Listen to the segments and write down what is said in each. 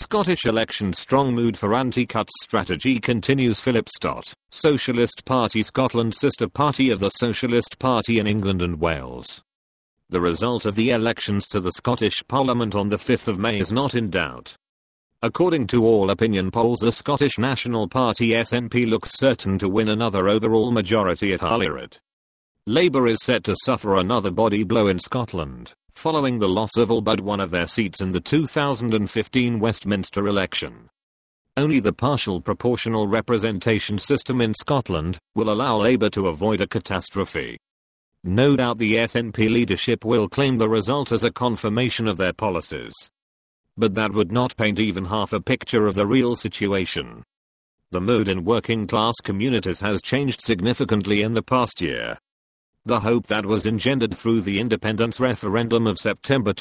Scottish election strong mood for anti-cuts strategy continues. Philip Stott, Socialist Party Scotland, sister party of the Socialist Party in England and Wales. The result of the elections to the Scottish Parliament on the 5th of May is not in doubt. According to all opinion polls, the Scottish National Party SNP looks certain to win another overall majority at Holyrood. Labour is set to suffer another body blow in Scotland, following the loss of all but one of their seats in the 2015 Westminster election. Only the partial proportional representation system in Scotland will allow Labour to avoid a catastrophe. No doubt the SNP leadership will claim the result as a confirmation of their policies. But that would not paint even half a picture of the real situation. The mood in working class communities has changed significantly in the past year. The hope that was engendered through the independence referendum of September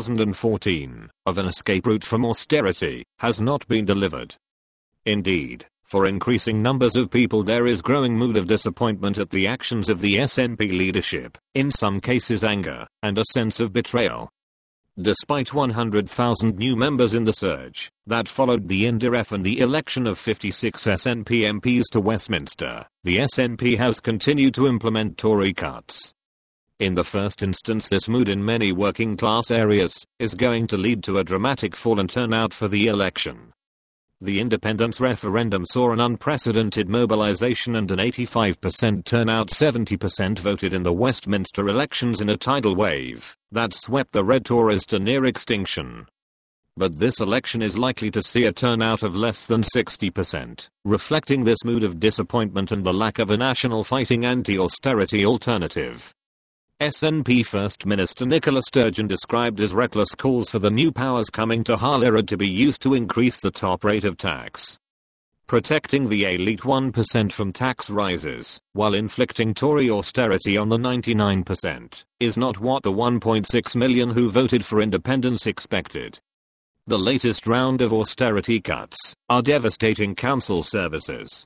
2014, of an escape route from austerity, has not been delivered. Indeed, for increasing numbers of people there is growing mood of disappointment at the actions of the SNP leadership, in some cases anger, and a sense of betrayal. Despite 100,000 new members in the surge that followed the IndyRef and the election of 56 SNP MPs to Westminster, the SNP has continued to implement Tory cuts. In the first instance, this mood in many working class areas is going to lead to a dramatic fall in turnout for the election. The independence referendum saw an unprecedented mobilization and an 85% turnout. 70% voted in the Westminster elections in a tidal wave that swept the Red Tories to near extinction. But this election is likely to see a turnout of less than 60%, reflecting this mood of disappointment and the lack of a national fighting anti-austerity alternative. SNP First Minister Nicola Sturgeon described as reckless calls for the new powers coming to Holyrood to be used to increase the top rate of tax. Protecting the elite 1% from tax rises, while inflicting Tory austerity on the 99%, is not what the 1.6 million who voted for independence expected. The latest round of austerity cuts are devastating council services.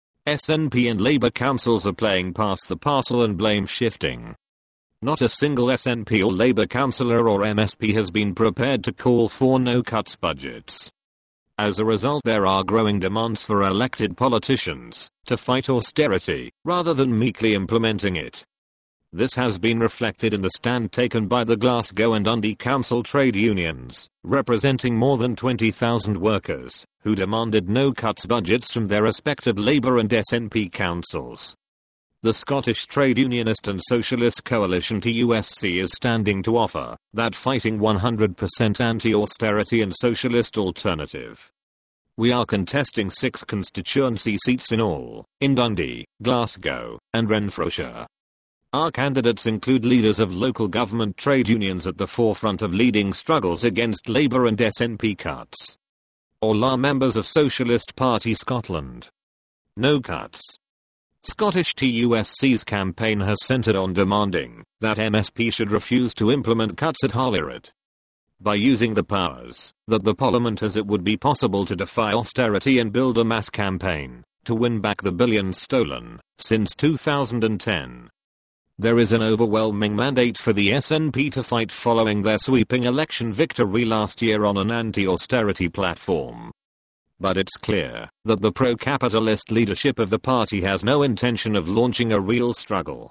SNP and Labour councils are playing pass the parcel and blame shifting. Not a single SNP or Labour councillor or MSP has been prepared to call for no-cuts budgets. As a result, there are growing demands for elected politicians to fight austerity, rather than meekly implementing it. This has been reflected in the stand taken by the Glasgow and Dundee Council trade unions, representing more than 20,000 workers, who demanded no-cuts budgets from their respective Labour and SNP councils. The Scottish Trade Unionist and Socialist Coalition TUSC is standing to offer that fighting 100% anti-austerity and socialist alternative. We are contesting 6 constituency seats in all, in Dundee, Glasgow, and Renfrewshire. Our candidates include leaders of local government trade unions at the forefront of leading struggles against Labour and SNP cuts. All are members of Socialist Party Scotland. No cuts. Scottish TUSC's campaign has centred on demanding that MSP should refuse to implement cuts at Holyrood. By using the powers that the Parliament has, it would be possible to defy austerity and build a mass campaign to win back the billions stolen since 2010. There is an overwhelming mandate for the SNP to fight following their sweeping election victory last year on an anti-austerity platform. But it's clear that the pro-capitalist leadership of the party has no intention of launching a real struggle.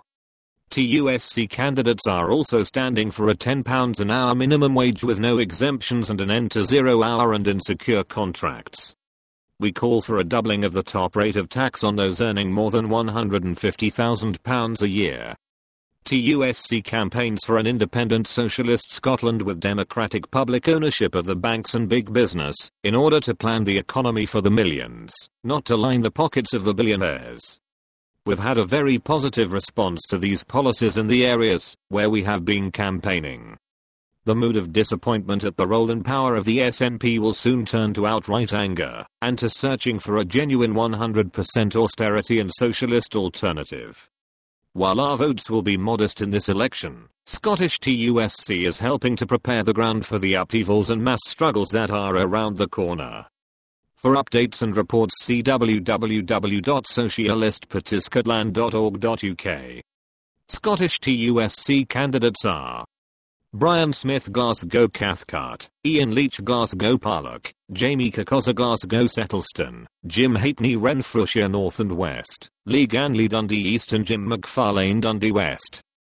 TUSC candidates are also standing for a £10 an hour minimum wage with no exemptions and an end to 0-hour and insecure contracts. We call for a doubling of the top rate of tax on those earning more than £150,000 a year. TUSC campaigns for an independent socialist Scotland with democratic public ownership of the banks and big business, in order to plan the economy for the millions, not to line the pockets of the billionaires. We've had a very positive response to these policies in the areas where we have been campaigning. The mood of disappointment at the role and power of the SNP will soon turn to outright anger, and to searching for a genuine 100% austerity and socialist alternative. While our votes will be modest in this election, Scottish TUSC is helping to prepare the ground for the upheavals and mass struggles that are around the corner. For updates and reports, see www.socialistpartiscotland.org.uk. Scottish TUSC candidates are Brian Smith Glasgow Cathcart, Ian Leach Glasgow Parlock, Jamie Kokoza Glasgow Settleston, Jim Haytney Renfrewshire North and West, Lee Ganley Dundee East and Jim McFarlane Dundee West.